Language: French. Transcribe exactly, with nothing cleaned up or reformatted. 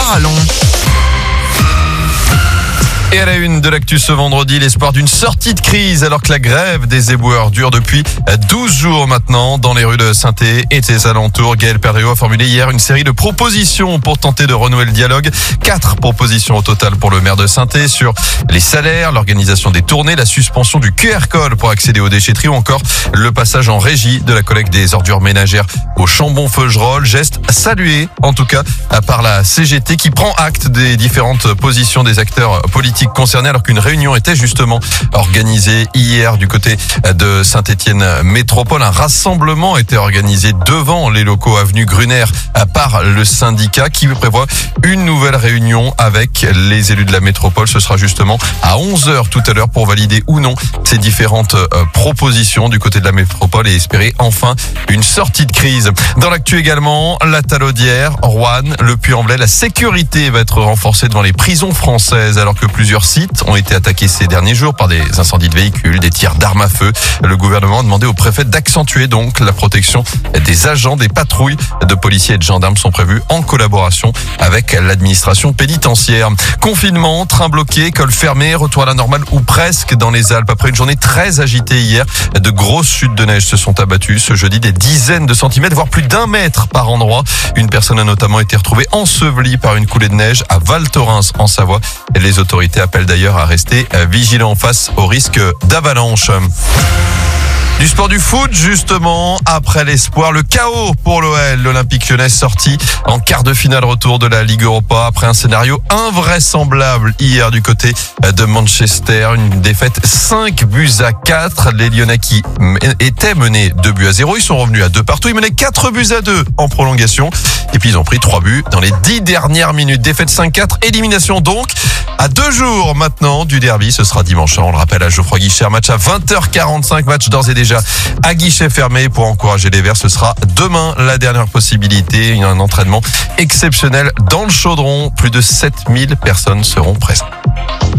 Parallon. Et à la une de l'actu ce vendredi, l'espoir d'une sortie de crise alors que la grève des éboueurs dure depuis douze jours maintenant dans les rues de Saint-Étienne et ses alentours. Gaël Perriot a formulé hier une série de propositions pour tenter de renouer le dialogue. Quatre propositions au total pour le maire de Saint-Étienne sur les salaires, l'organisation des tournées, la suspension du Q R code pour accéder aux déchetteries ou encore le passage en régie de la collecte des ordures ménagères au Chambon-Feugerolles. Geste salué en tout cas par la C G T qui prend acte des différentes positions des acteurs politiques concernés alors qu'une réunion était justement organisée hier du côté de Saint-Étienne Métropole. Un rassemblement a été organisé devant les locaux avenue Gruner par le syndicat qui prévoit une nouvelle réunion avec les élus de la métropole. Ce sera justement à onze heures tout à l'heure pour valider ou non ces différentes propositions du côté de la métropole et espérer enfin une sortie de crise. Dans l'actu également, la Talaudière, Roanne, le Puy-en-Velay, la sécurité va être renforcée devant les prisons françaises alors que plusieurs Plusieurs sites ont été attaqués ces derniers jours par des incendies de véhicules, des tirs d'armes à feu. Le gouvernement a demandé au préfet d'accentuer donc la protection des agents. Des patrouilles de policiers et de gendarmes sont prévues en collaboration avec l'administration pénitentiaire. Confinement, train bloqué, école fermée, retour à la normale ou presque dans les Alpes. Après une journée très agitée hier, de grosses chutes de neige se sont abattues ce jeudi, des dizaines de centimètres, voire plus d'un mètre par endroit. Une personne a notamment été retrouvée ensevelie par une coulée de neige à Val Thorens en Savoie. Et les autorités appellent d'ailleurs à rester vigilants face au risque d'avalanche. Du sport du foot, justement, après l'espoir, le chaos pour l'O L. L'Olympique Lyonnais sorti en quart de finale retour de la Ligue Europa après un scénario invraisemblable hier du côté de Manchester. Une défaite cinq buts à quatre. Les Lyonnais qui étaient menés deux buts à zéro, ils sont revenus à deux partout. Ils menaient quatre buts à deux en prolongation. Et puis ils ont pris trois buts dans les dix dernières minutes. Défaite cinq quatre, élimination donc à deux jours maintenant du derby. Ce sera dimanche, on le rappelle, à Geoffroy Guichard. Match à vingt heures quarante-cinq, match d'ores et déjà à guichet fermé pour encourager les Verts. Ce sera demain la dernière possibilité. Il y a un entraînement exceptionnel dans le Chaudron. Plus de sept mille personnes seront présentes.